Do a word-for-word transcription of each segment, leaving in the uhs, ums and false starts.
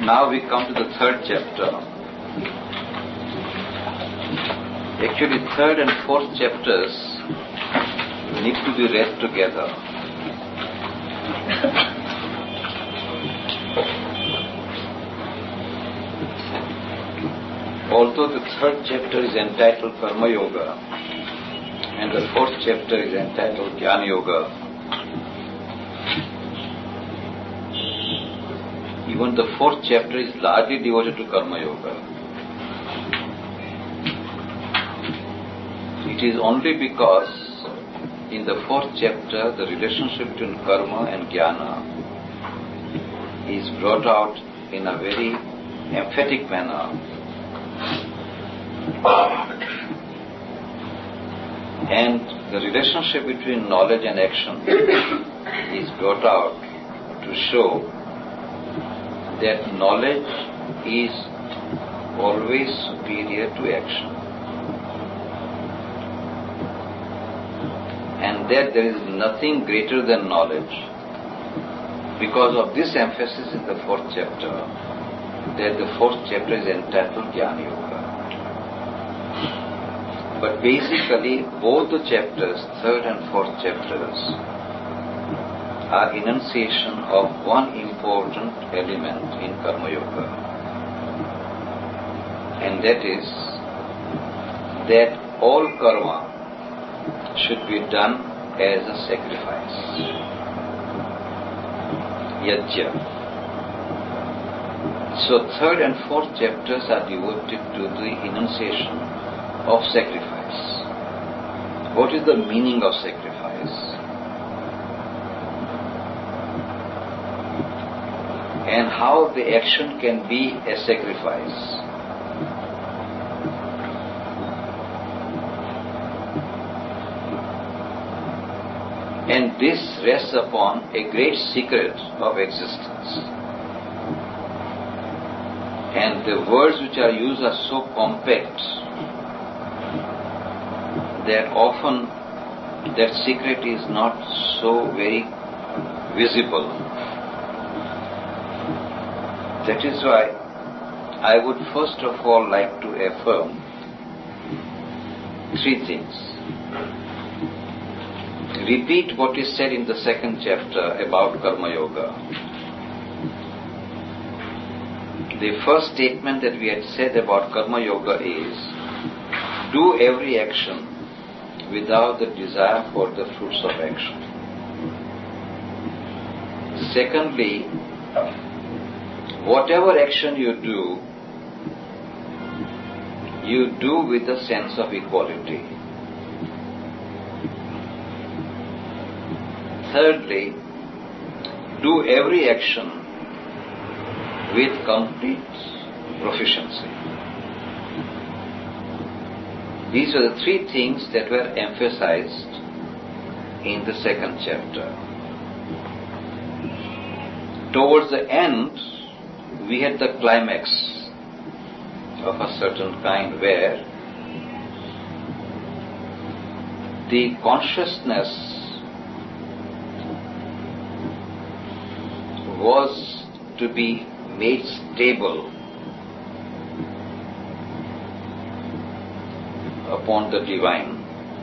Now we come to the third chapter. Actually, third and fourth chapters need to be read together. Although the third chapter is entitled Karma Yoga and the fourth chapter is entitled Jnana Yoga, even the fourth chapter is largely devoted to Karma Yoga. It is only because in the fourth chapter the relationship between Karma and Jnana is brought out in a very emphatic manner. And the relationship between knowledge and action is brought out to show that knowledge is always superior to action, and that there is nothing greater than knowledge. Because of this emphasis in the fourth chapter, that the fourth chapter is entitled Jnana Yoga. But basically, both the chapters, third and fourth chapters, are enunciation of one important element in Karma Yoga, and that is that all karma should be done as a sacrifice. Yajna. So third and fourth chapters are devoted to the enunciation of sacrifice. What is the meaning of sacrifice? And how the action can be a sacrifice. And this rests upon a great secret of existence. And the words which are used are so compact that often that secret is not so very visible. That is why I would first of all like to affirm three things. Repeat what is said in the second chapter about Karma Yoga. The first statement that we had said about Karma Yoga is, do every action without the desire for the fruits of action. Secondly, whatever action you do, you do with a sense of equality. Thirdly, do every action with complete proficiency. These are the three things that were emphasized in the second chapter. Towards the end, we had the climax of a certain kind where the consciousness was to be made stable upon the divine,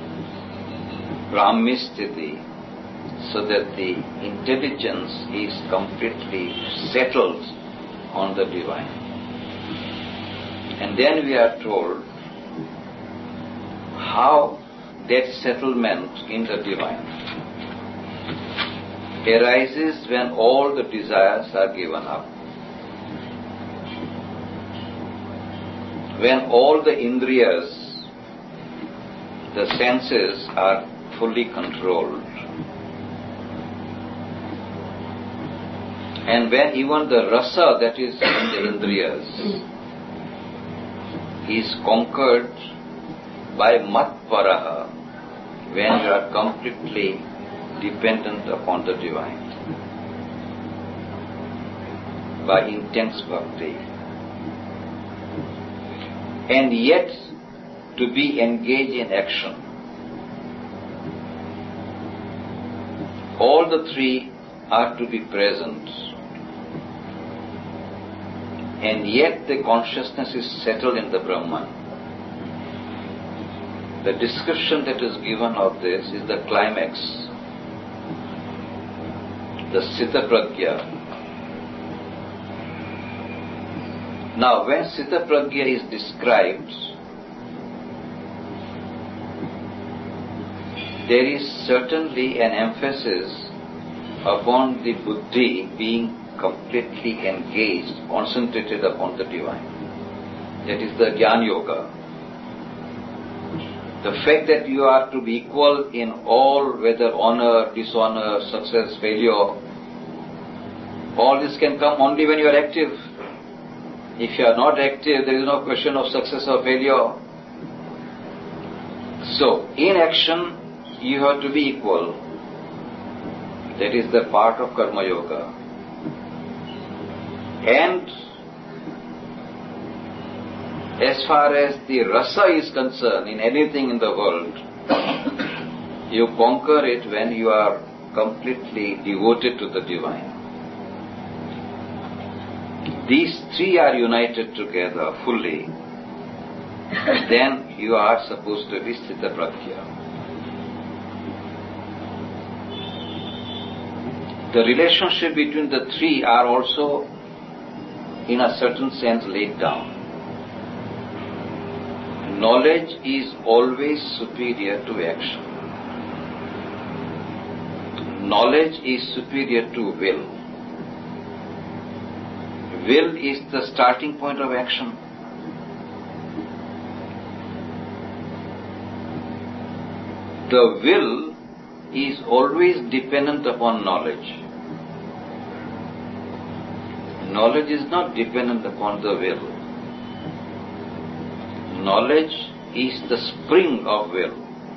Brahmistiti, so that the intelligence is completely settled on the divine. And then we are told how that settlement in the divine arises when all the desires are given up. When all the indriyas, the senses, are fully controlled. And when even the rasa that is in the indriyas is conquered by matparaha, when you are completely dependent upon the divine, by intense bhakti, and yet to be engaged in action. All the three are to be present. and yet the consciousness is settled in the Brahman. The description that is given of this is the climax, the Sthita Prajna. Now, when Sthita Prajna is described, there is certainly an emphasis upon the buddhi being completely engaged, concentrated upon the divine. That is the Jnana Yoga. The fact that you are to be equal in all, whether honor, dishonor, success, failure, all this can come only when you are active. If you are not active, there is no question of success or failure. So, in action, you have to be equal. That is the part of Karma Yoga. And as far as the rasa is concerned, in anything in the world, you conquer it when you are completely devoted to the divine. These three are united together fully, then you are supposed to be Sthita Prajna. The relationship between the three are also, in a certain sense, laid down. Knowledge is always superior to action. Knowledge is superior to will. Will is the starting point of action. The will is always dependent upon knowledge. Knowledge is not dependent upon the will. Knowledge is the spring of will.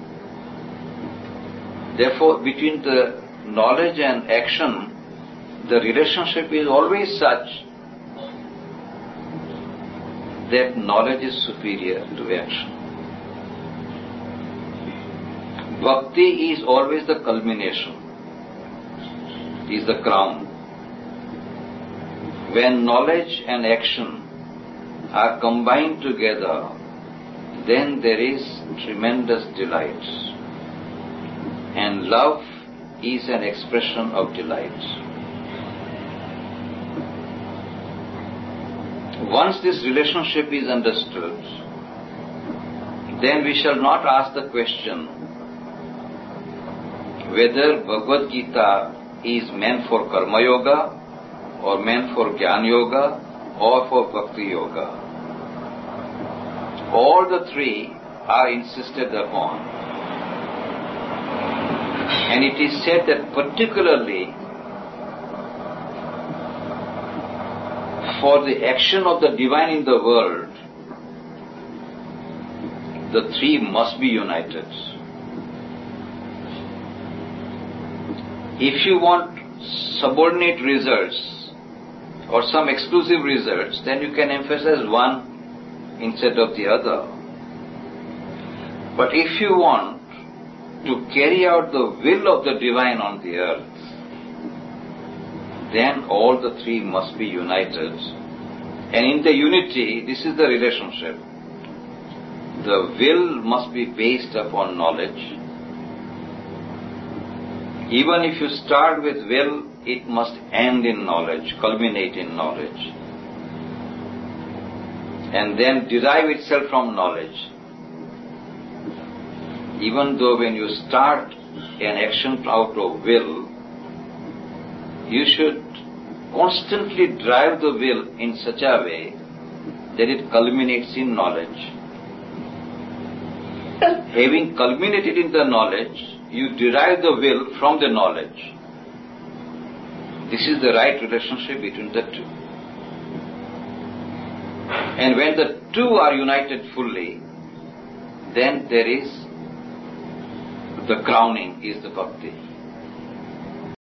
Therefore, between the knowledge and action, the relationship is always such that knowledge is superior to action. Bhakti is always the culmination, is the crown. When knowledge and action are combined together, then there is tremendous delight. And love is an expression of delight. Once this relationship is understood, then we shall not ask the question whether Bhagavad Gita is meant for Karma Yoga or meant for Jnana Yoga or for Bhakti Yoga. All the three are insisted upon. And it is said that particularly for the action of the divine in the world, the three must be united. If you want subordinate results or some exclusive results, then you can emphasize one instead of the other. But if you want to carry out the will of the divine on the earth, then all the three must be united. And in the unity, this is the relationship. The will must be based upon knowledge. Even if you start with will, it must end in knowledge, culminate in knowledge, and then derive itself from knowledge. Even though when you start an action out of will, you should constantly drive the will in such a way that it culminates in knowledge. Having culminated in the knowledge, you derive the will from the knowledge. This is the right relationship between the two. And when the two are united fully, then there is the crowning, is the bhakti.